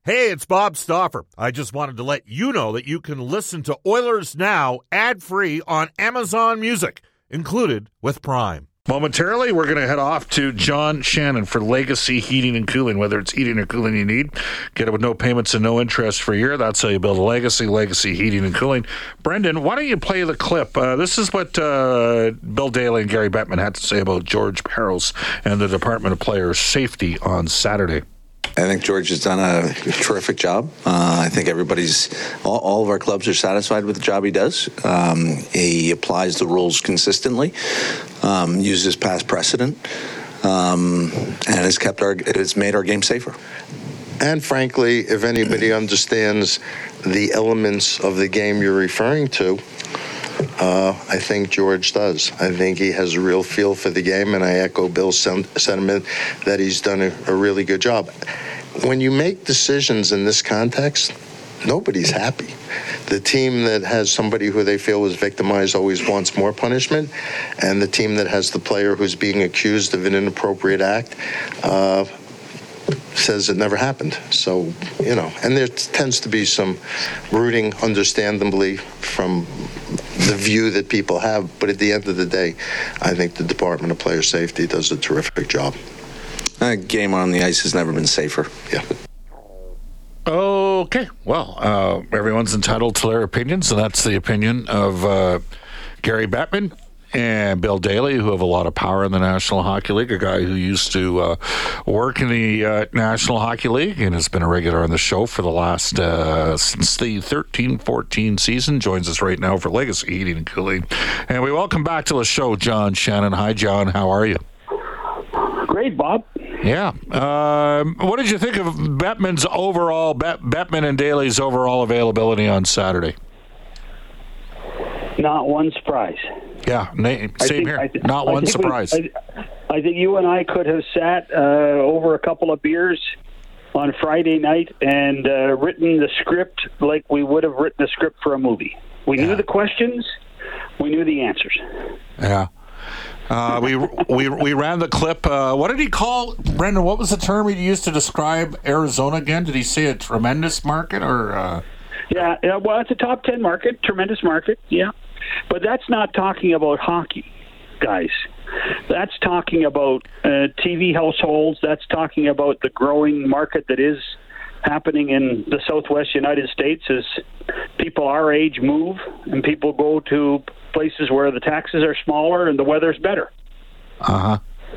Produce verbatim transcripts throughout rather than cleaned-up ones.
Hey, it's Bob Stauffer. I just wanted to let you know that you can listen to Oilers Now ad-free on Amazon Music, included with Prime. Momentarily, we're going to head off to John Shannon for Legacy Heating and Cooling. Whether it's heating or cooling you need, get it with no payments and no interest for a year. That's how you build a legacy, Legacy Heating and Cooling. Brendan, why don't you play the clip? Uh, this is what uh, Bill Daly and Gary Bettman had to say about George Parros and the Department of Player Safety on Saturday. I think George has done a terrific job. Uh, I think everybody's, all, all of our clubs are satisfied with the job he does. Um, he applies the rules consistently, um, uses past precedent, um, and has kept our, has made our game safer. And frankly, if anybody understands the elements of the game you're referring to, Uh, I think George does. I think he has a real feel for the game, and I echo Bill's sen- sentiment that he's done a, a really good job. When you make decisions in this context, nobody's happy. The team that has somebody who they feel was victimized always wants more punishment, and the team that has the player who's being accused of an inappropriate act uh, says it never happened. So, you know, and there tends to be some rooting, understandably, from the view that people have. But at the end of the day, I think the Department of Player Safety does a terrific job. A game on the ice has never been safer. Yeah. Okay. Well, uh, everyone's entitled to their opinions, and that's the opinion of uh, Gary Bettman and Bill Daly, who have a lot of power in the National Hockey League, a guy who used to uh, work in the uh, National Hockey League and has been a regular on the show for the last, uh, since the thirteen fourteen season, joins us right now for Legacy Heating and Cooling. And we welcome back to the show John Shannon. Hi, John. How are you? Great, Bob. Yeah. Um, what did you think of Bettman's overall, Bet- Bettman and Daly's overall availability on Saturday? Not one surprise. Yeah, na- same think, here. Th- Not I one surprise. We, I, I think you and I could have sat uh, over a couple of beers on Friday night and uh, written the script like we would have written a script for a movie. We yeah. knew the questions, we knew the answers. Yeah. Uh, we we we ran the clip. Uh, what did he call, Brendan? What was the term he used to describe Arizona again? Did he say a tremendous market or? Uh... Yeah, yeah, well, it's a top ten market, tremendous market, yeah. But that's not talking about hockey, guys. That's talking about uh, T V households. That's talking about the growing market that is happening in the Southwest United States as people our age move and people go to places where the taxes are smaller and the weather's better. Uh-huh.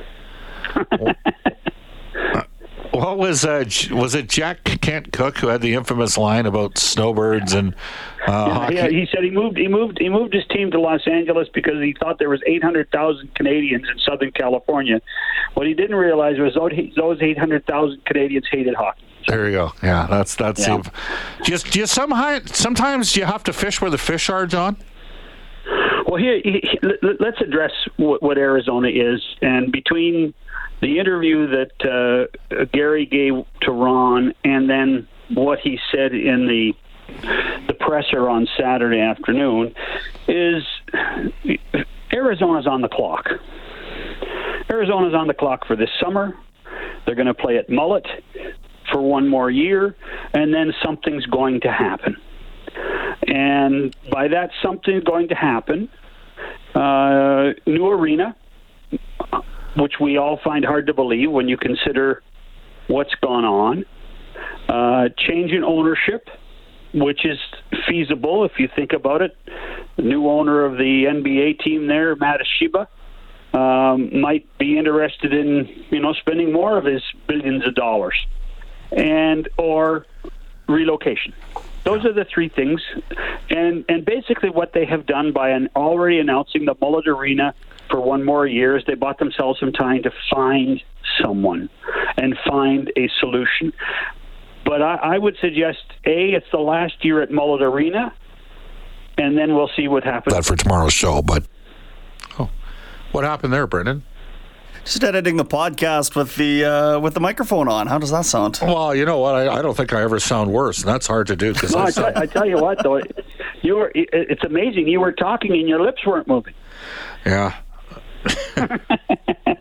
What was uh, was it Jack Kent Cook who had the infamous line about snowbirds and uh, yeah, hockey? Yeah, he said he moved he moved he moved his team to Los Angeles because he thought there was eight hundred thousand Canadians in Southern California. What he didn't realize was those eight hundred thousand Canadians hated hockey. There you go. Yeah, that's that's yeah. it. Just do you somehow sometimes you have to fish where the fish are, John? Well, here he, he, let's address what, what Arizona is, and between the interview that uh, Gary gave to Ron and then what he said in the the presser on Saturday afternoon is Arizona's on the clock. Arizona's on the clock for this summer. They're going to play at Mullet for one more year, and then something's going to happen. And by that something going to happen, uh, new arena, which we all find hard to believe when you consider what's gone on, uh, change in ownership, which is feasible if you think about it. The new owner of the N B A team there, Matoshiba, um, might be interested in, you know, spending more of his billions of dollars, and or relocation. Those are the three things, and and basically what they have done by an already announcing the Mullet Arena for one more year is they bought themselves some time to find someone and find a solution. But I, I would suggest, A, it's the last year at Mullet Arena, and then we'll see what happens. That for tomorrow's show, but oh, what happened there, Brendan? Just editing the podcast with the uh, with the microphone on. How does that sound? Well, you know what? I, I don't think I ever sound worse, and that's hard to do. Cause no, I, I, tell, I tell you what, though, you were. It, it's amazing. You were talking and your lips weren't moving. Yeah.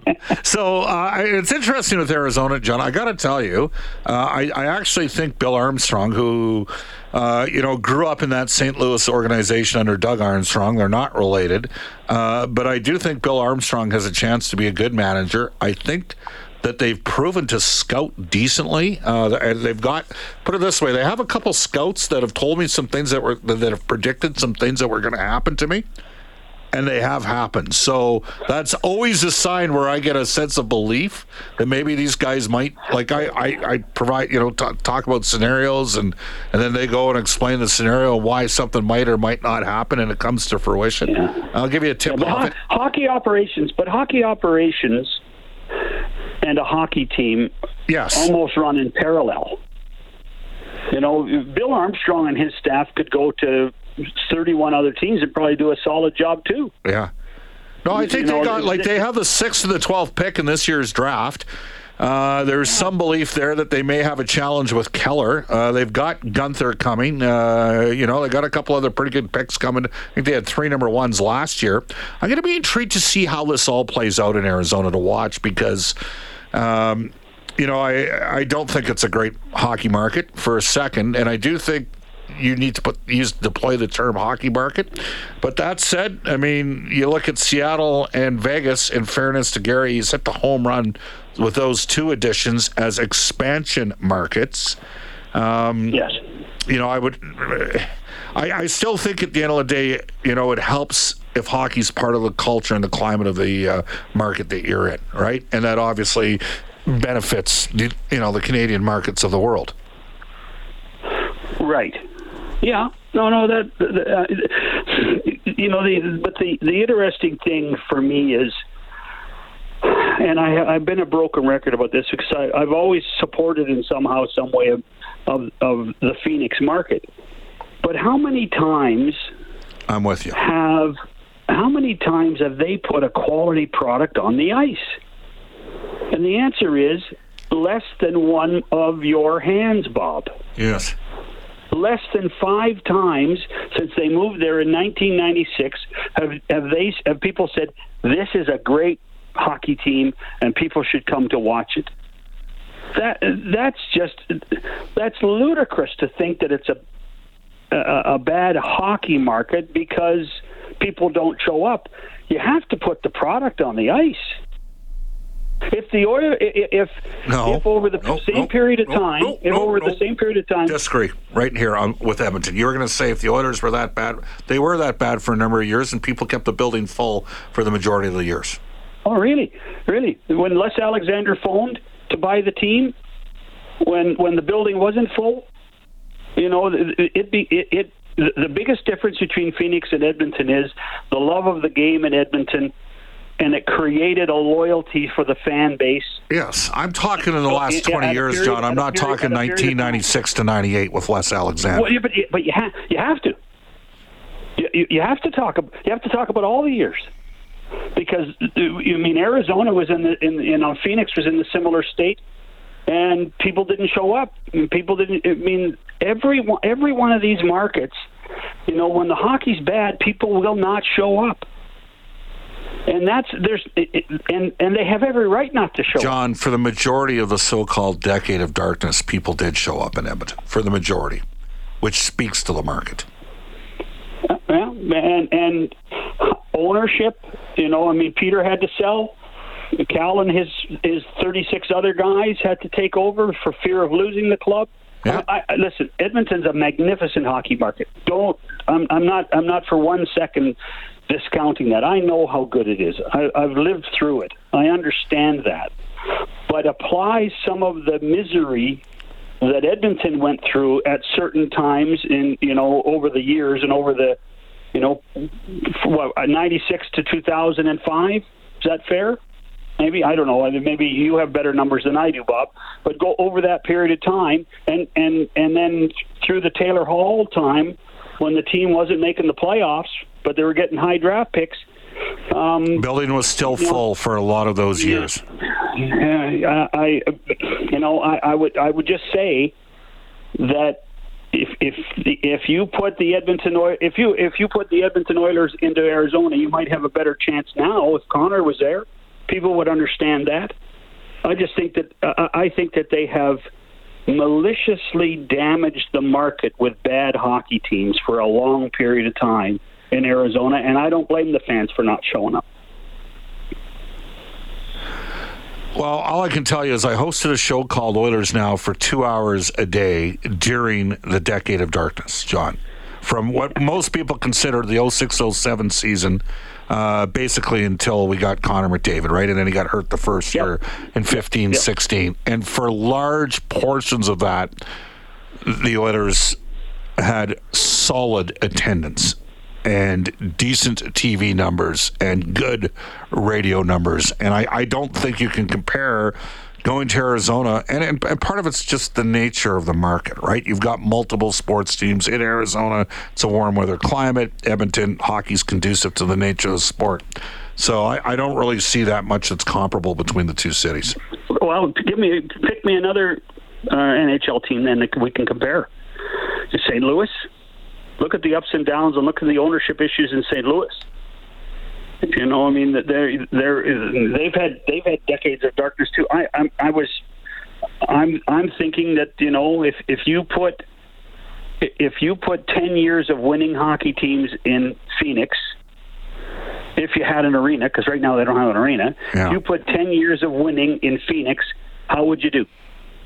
So uh, it's interesting with Arizona, John. I got to tell you, uh, I, I actually think Bill Armstrong, who uh, you know grew up in that Saint Louis organization under Doug Armstrong, they're not related, uh, but I do think Bill Armstrong has a chance to be a good manager. I think that they've proven to scout decently. Uh, they've got, put it this way, they have a couple scouts that have told me some things that were that have predicted some things that were going to happen to me. And they have happened. So that's always a sign where I get a sense of belief that maybe these guys might, like I, I, I provide, you know, t- talk about scenarios and, and then they go and explain the scenario why something might or might not happen and it comes to fruition. Yeah. I'll give you a tip. Yeah, off ho- it. Hockey operations, but hockey operations and a hockey team yes. almost run in parallel. You know, Bill Armstrong and his staff could go to thirty-one other teams and probably do a solid job too. Yeah. No, I think you they know, got, like, they have the sixth and the twelfth pick in this year's draft. Uh, there's some belief there that they may have a challenge with Keller. Uh, they've got Gunther coming. Uh, you know, they got a couple other pretty good picks coming. I think they had three number ones last year. I'm going to be intrigued to see how this all plays out in Arizona to watch because, um, you know, I I don't think it's a great hockey market for a second, and I do think you need to put use deploy the term hockey market. But that said, I mean, you look at Seattle and Vegas, in fairness to Gary, he's hit the home run with those two additions as expansion markets. Um, yes. You know, I would, I, I still think at the end of the day, you know, it helps if hockey's part of the culture and the climate of the uh, market that you're in, right? And that obviously benefits, the, you know, the Canadian markets of the world. Right. Yeah, no, no. That uh, you know, the but the the interesting thing for me is, and I I've been a broken record about this because I, I've always supported in somehow, some way of, of of the Phoenix market. But how many times? I'm with you. Have how many times have they put a quality product on the ice? And the answer is less than one of your hands, Bob. Yes. Less than five times since they moved there in nineteen ninety-six have have they have people said this is a great hockey team and people should come to watch it. That that's just that's ludicrous to think that it's a a, a bad hockey market because people don't show up. You have to put the product on the ice. If the Oilers, if no, if over the no, same no, period of no, time, no, if no, over no. the same period of time, disagree right here on, with Edmonton. You were going to say if the Oilers were that bad, they were that bad for a number of years, and people kept the building full for the majority of the years. Oh, really? Really? When Les Alexander phoned to buy the team, when when the building wasn't full, you know, it it be it. it the biggest difference between Phoenix and Edmonton is the love of the game in Edmonton, and it created a loyalty for the fan base. Yes, I'm talking in the last twenty years, period, John. I'm not period, talking nineteen ninety-six to ninety-eight with Les Alexander. Well, yeah, but but you have you have to. You, you you have to talk. You have to talk about all the years, because you mean Arizona was in the in you know Phoenix was in the similar state, and people didn't show up. People didn't. I mean every one, every one of these markets, you know, when the hockey's bad, people will not show up. And that's there's and and they have every right not to show John, up. for the majority of the so-called decade of darkness, people did show up in Edmonton. For the majority, which speaks to the market. Yeah, and and ownership. You know, I mean, Peter had to sell. Cal and his his thirty-six other guys had to take over for fear of losing the club. Yeah. I, I, listen, Edmonton's a magnificent hockey market. Don't I'm I'm not I'm not for one second discounting that. I know how good it is. I, I've lived through it. I understand that. But apply some of the misery that Edmonton went through at certain times in, you know, over the years and over the, you know, what, ninety-six to two thousand five? Is that fair? Maybe, I don't know. Maybe you have better numbers than I do, Bob. But go over that period of time, and, and, and then through the Taylor Hall time, when the team wasn't making the playoffs, but they were getting high draft picks. Um, Building was still you know, full for a lot of those years. Yeah, I, you know, I, I would, I would just say that if if if you put the Edmonton Oil, if you if you put the Edmonton Oilers into Arizona, you might have a better chance now if Connor was there. people would understand that. I just think that uh, I think that they have maliciously damaged the market with bad hockey teams for a long period of time in Arizona, and I don't blame the fans for not showing up. Well, all I can tell you is I hosted a show called Oilers Now for two hours a day during the decade of darkness, John. From what most people consider the oh six oh seven season, uh, basically until we got Connor McDavid, right? And then he got hurt the first yep. year in fifteen sixteen. Yep. And for large portions of that, the Oilers had solid attendance and decent T V numbers and good radio numbers. And I, I don't think you can compare going to Arizona, and, and, and part of it's just the nature of the market, right? You've got multiple sports teams in Arizona. It's a warm weather climate. Edmonton, hockey's conducive to the nature of the sport. So I, I don't really see that much that's comparable between the two cities. Well, give me pick me another uh, N H L team then that we can compare. Saint Louis. Look at the ups and downs and look at the ownership issues in Saint Louis. You know, I mean, they're, they're, they've had they've had decades of darkness too. I I'm, I was I'm I'm thinking that, you know, if if you put if you put ten years of winning hockey teams in Phoenix, if you had an arena, because right now they don't have an arena, yeah. if you put ten years of winning in Phoenix, how would you do?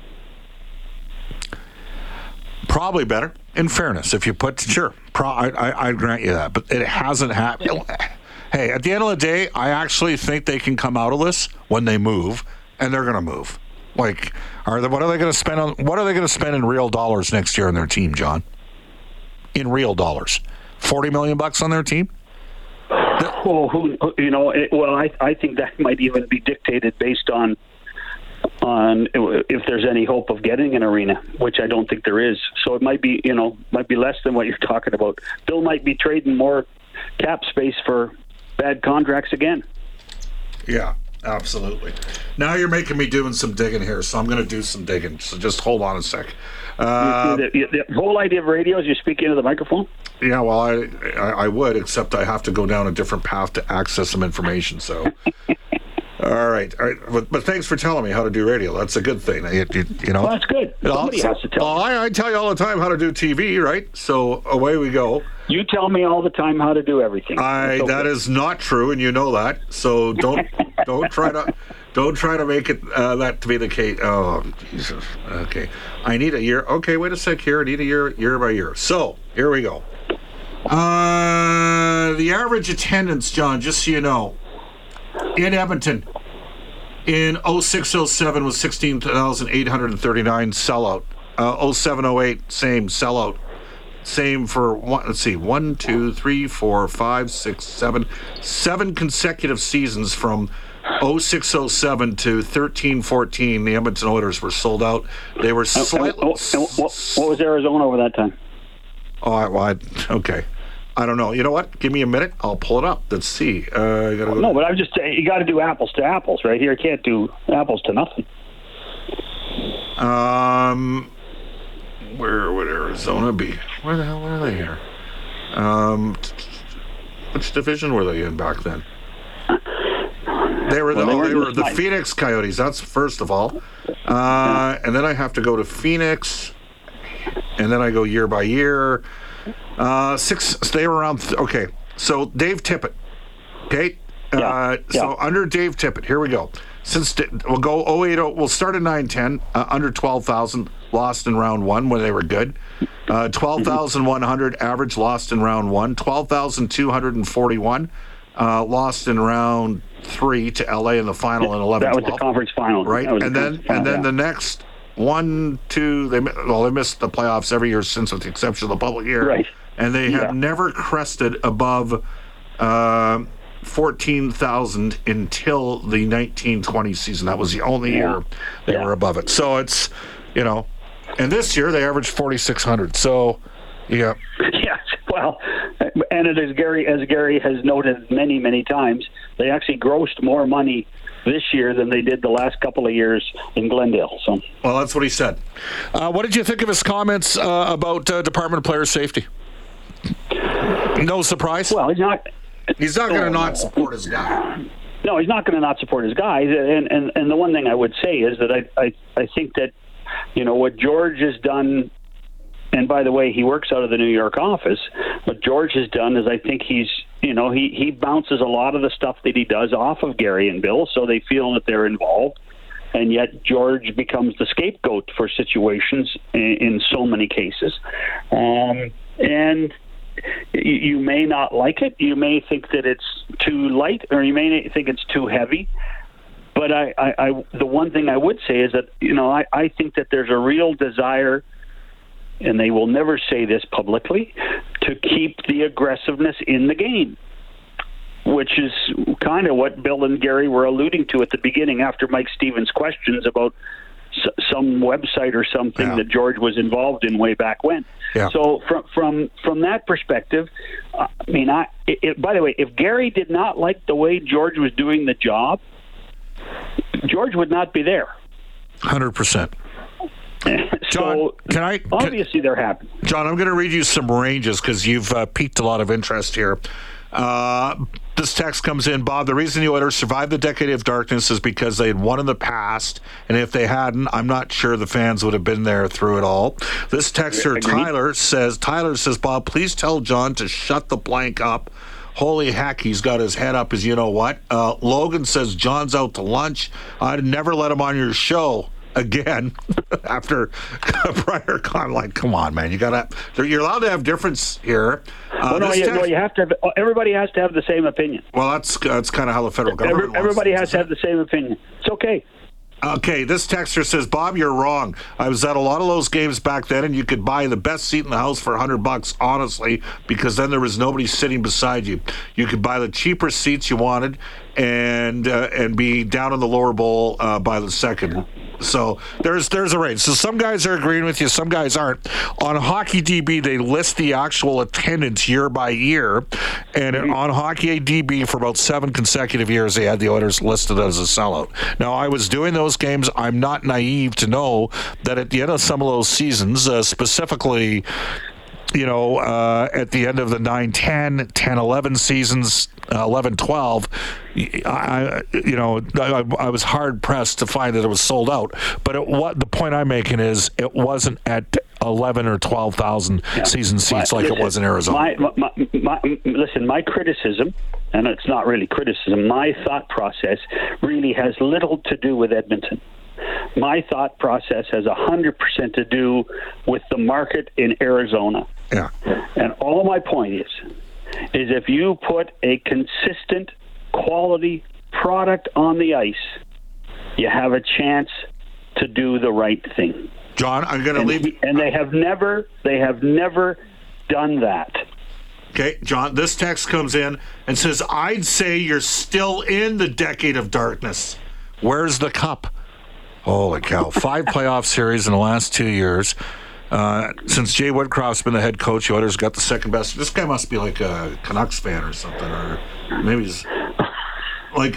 Probably better. In fairness, if you put sure, pro, I, I I grant you that, but it hasn't happened. Hey, at the end of the day, I actually think they can come out of this when they move, and they're going to move. Like, are they? What are they going to spend on? What are they going to spend in real dollars next year on their team, John? In real dollars, forty million bucks on their team. Well, who you know? It, well, I I think that might even be dictated based on on if there's any hope of getting an arena, which I don't think there is. So it might be, you know, might be less than what you're talking about. Bill might be trading more cap space for bad contracts again. Yeah, absolutely. Now you're making me doing some digging here, so I'm going to do some digging. So just hold on a sec. Uh, the, the, the whole idea of radio is you speak into the microphone? Yeah, well, I, I I would, except I have to go down a different path to access some information. So, all right, all right. But, but thanks for telling me how to do radio. That's a good thing. You, you, you know, well, that's good. Somebody has to tell well, me. I, I tell you all the time how to do T V, right? So away we go. You tell me all the time how to do everything. I okay. That is not true, and you know that. So don't don't try to don't try to make it uh, that to be the case. Oh, Jesus. Okay, I need a year. Okay, wait a sec here. I need a year year by year. So here we go. Uh, the average attendance, John, just so you know, in Edmonton in oh six oh seven was sixteen thousand eight hundred thirty-nine sellout. Uh, oh seven oh eight, same sellout. Same for one, let's see, one, two, three, four, five, six, seven, seven consecutive seasons from oh six oh seven to thirteen fourteen. The Edmonton Oilers were sold out. They were slightly. Oh, oh, oh, what, what was Arizona over that time? Oh, I, well, I, okay. I don't know. You know what? Give me a minute. I'll pull it up. Let's see. Uh, I gotta go no, to... but I'm just saying, you got to do apples to apples, right here. You can't do apples to nothing. Um, where would Arizona be? Where the hell were they here? Um, which division were they in back then? They were the, well, they, oh, they were the Phoenix Coyotes. That's first of all. Uh, and then I have to go to Phoenix, and then I go year by year. Uh, six. They were around. Th- okay, so Dave Tippett. Okay, uh, yeah. So yeah. Under Dave Tippett, here we go. Since we'll go oh eight oh, we'll start at nine ten. Uh, under twelve thousand, lost in round one when they were good. Uh, twelve thousand one hundred average, lost in round one. twelve thousand two hundred forty-one, uh, lost in round three to L A in the final in eleven. That was the conference final, right? And then final, and then yeah. the next one, two. They well, they missed the playoffs every year since, with the exception of the public year. Right. And they have yeah. never crested above uh, fourteen thousand until the nineteen twenty season. That was the only yeah. year they yeah. were above it. So it's, you know, and this year they averaged forty-six hundred. So, yeah. Yeah, well, and it is Gary, as Gary has noted many, many times, they actually grossed more money this year than they did the last couple of years in Glendale. So, well, that's what he said. Uh, what did you think of his comments uh, about uh, Department of Player Safety? No surprise. Well, he's not. He's not going to not support his guy. No, he's not going to not support his guys. And, and and the one thing I would say is that I, I I think that, you know, what George has done, and by the way, he works out of the New York office, what George has done is I think he's, you know, he, he bounces a lot of the stuff that he does off of Gary and Bill, so they feel that they're involved. And yet George becomes the scapegoat for situations in, in so many cases. Um, and you, you may not like it. You may think that it's too light, or you may think it's too heavy. But I, I, I the one thing I would say is that, you know, I, I think that there's a real desire, and they will never say this publicly, to keep the aggressiveness in the game, which is kind of what Bill and Gary were alluding to at the beginning after Mike Stevens' questions about s- some website or something yeah. that George was involved in way back when. Yeah. So from from from that perspective, uh, I mean, I it, it, by the way, if Gary did not like the way George was doing the job, George would not be there. one hundred percent. John, so can I? Can, obviously, they're happy. John, I'm going to read you some ranges because you've uh, piqued a lot of interest here. Uh, this text comes in, Bob. The reason the Oilers survived the decade of darkness is because they had won in the past, and if they hadn't, I'm not sure the fans would have been there through it all. This texter, Agreed. Tyler, says, Tyler says, Bob, please tell John to shut the blank up. Holy heck, he's got his head up as you know what. Uh, Logan says, John's out to lunch. I'd never let him on your show again after a prior con. Like, come on, man, you gotta. You're allowed to have difference here. Uh, well, no, you, text, no, you have to. Have, everybody has to have the same opinion. well, that's that's kind of how the federal government. Every, everybody has to have the same opinion. It's okay. Okay, this texter says, Bob, you're wrong. I was at a lot of those games back then, and you could buy the best seat in the house for a hundred bucks, honestly, because then there was nobody sitting beside you. You could buy the cheaper seats you wanted, and uh, and be down in the lower bowl uh, by the second. So there's there's a range. So some guys are agreeing with you, some guys aren't. On Hockey D B, they list the actual attendance year by year, and on Hockey D B for about seven consecutive years, they had the Oilers listed as a sellout. Now, I was doing those games. I'm not naive to know that at the end of some of those seasons, uh, specifically, you know, uh, at the end of the nine ten, ten eleven seasons, uh, eleven twelve, I, you know, I, I was hard pressed to find that it was sold out. But it, what the point I'm making is, it wasn't at eleven or twelve thousand yeah. season seats my, like listen, it was in Arizona. My, my, my, listen, my criticism, and it's not really criticism, my thought process really has little to do with Edmonton. My thought process has one hundred percent to do with the market in Arizona. Yeah. And all my point is, is if you put a consistent quality product on the ice, you have a chance to do the right thing. John, I'm going to leave. And they have never, they have never done that. Okay, John, this text comes in and says, I'd say you're still in the decade of darkness. Where's the cup? Holy cow. Five playoff series in the last two years. Uh, since Jay Woodcroft's been the head coach, the Oilers got the second best. This guy must be like a Canucks fan or something, or maybe he's like.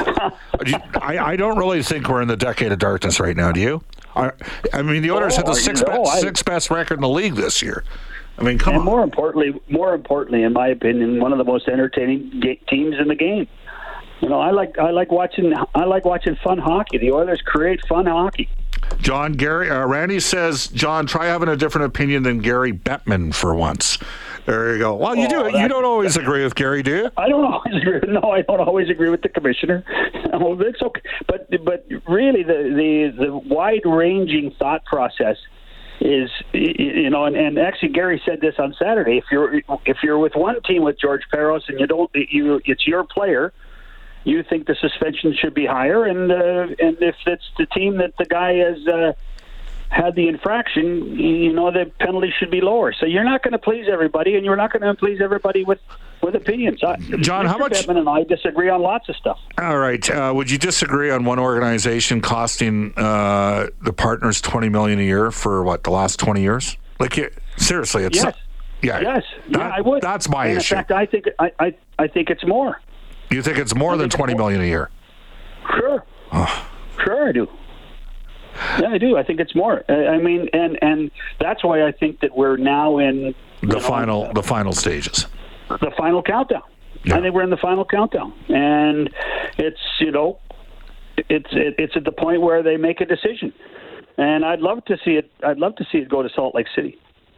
I, I don't really think we're in the decade of darkness right now. Do you? I, I mean, the Oilers oh, had the sixth, no, best, I, sixth best record in the league this year. I mean, come and on. More importantly, more importantly, in my opinion, one of the most entertaining ga- teams in the game. You know, I like I like watching I like watching fun hockey. The Oilers create fun hockey. John, Gary, uh, Randy says, John, try having a different opinion than Gary Bettman for once. There you go. Well, you oh, do. You don't always agree with Gary, do you? I don't always agree. No, I don't always agree with the commissioner. No, it's okay. But but really, the the, the wide-ranging thought process is, you know, and, and actually Gary said this on Saturday. If you're if you're with one team with George Parros and you don't, you it's your player, you think the suspension should be higher, and uh, and if it's the team that the guy has uh, had the infraction, you know, the penalty should be lower. So you're not going to please everybody, and you're not going to please everybody with, with opinions. John, Mister how much? Bettman and I disagree on lots of stuff. All right. Uh, would you disagree on one organization costing uh, the partners twenty million dollars a year for what, the last twenty years? Like, seriously, it's yes, not, yeah, yes, that, yeah, I would. That's my and issue. In fact, I think I, I I think it's more. You think it's more than twenty million dollars a year? Sure. Oh. Sure, I do. Yeah, I do. I think it's more. I mean, and and that's why I think that we're now in the know, final the final stages. The final countdown. Yeah. I think we're in the final countdown, and it's you know, it's it, it's at the point where they make a decision, and I'd love to see it. I'd love to see it go to Salt Lake City.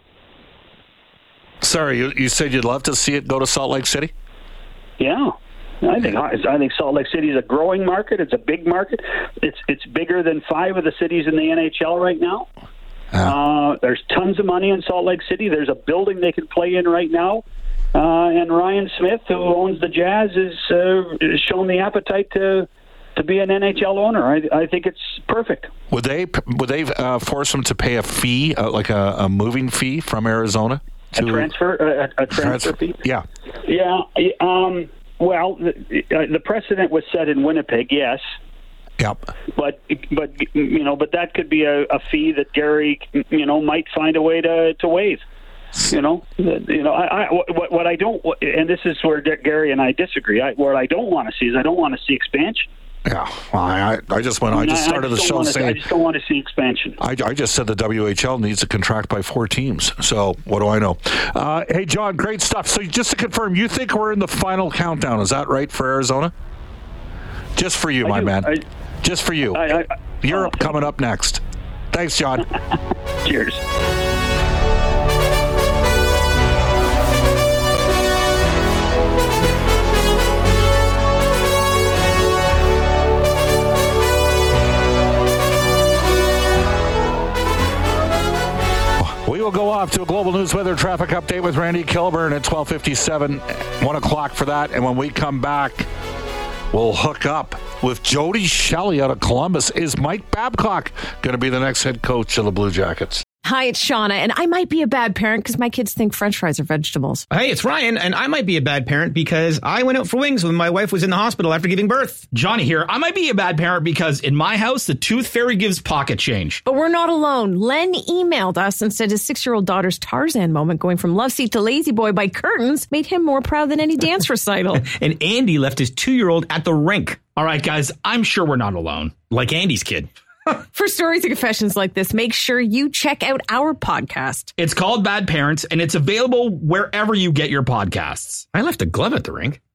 Sorry, you, you said you'd love to see it go to Salt Lake City? Yeah. I think I think Salt Lake City is a growing market. It's a big market. It's it's bigger than five of the cities in the N H L right now. Uh, there's tons of money in Salt Lake City. There's a building they can play in right now. Uh, and Ryan Smith, who owns the Jazz, is uh, shown the appetite to to be an N H L owner. I, I think it's perfect. Would they would they uh, force them to pay a fee, uh, like a, a moving fee from Arizona? To a transfer, a, a transfer, transfer fee. Yeah. Yeah. Um, well, the, the precedent was set in Winnipeg. Yes. Yep. But but you know, but that could be a, a fee that Gary you know might find a way to to waive. You know, you know, I, I what, what I don't, and this is where Gary and I disagree. I, what I don't want to see is I don't want to see expansion. Yeah, well, I I just went. I, mean, I just started I just the show saying I just don't want to see expansion. I, I just said the W H L needs to contract by four teams. So what do I know? Uh, hey, John, great stuff. So just to confirm, you think we're in the final countdown? Is that right for Arizona? Just for you, I my do. man. I, just for you. I, I, Europe oh, coming up next. Thanks, John. Cheers. We will go off to a global news weather traffic update with Randy Kilburn at twelve fifty-seven, one o'clock for that. And when we come back, we'll hook up with Jody Shelley out of Columbus. Is Mike Babcock going to be the next head coach of the Blue Jackets? Hi, it's Shauna, and I might be a bad parent because my kids think French fries are vegetables. Hey, it's Ryan, and I might be a bad parent because I went out for wings when my wife was in the hospital after giving birth. Johnny here. I might be a bad parent because in my house, the tooth fairy gives pocket change. But we're not alone. Len emailed us and said his six-year-old daughter's Tarzan moment going from love seat to lazy boy by curtains made him more proud than any dance recital. And Andy left his two-year-old at the rink. All right, guys, I'm sure we're not alone. Like Andy's kid. For stories and confessions like this, make sure you check out our podcast. It's called Bad Parents, and it's available wherever you get your podcasts. I left a glove at the rink.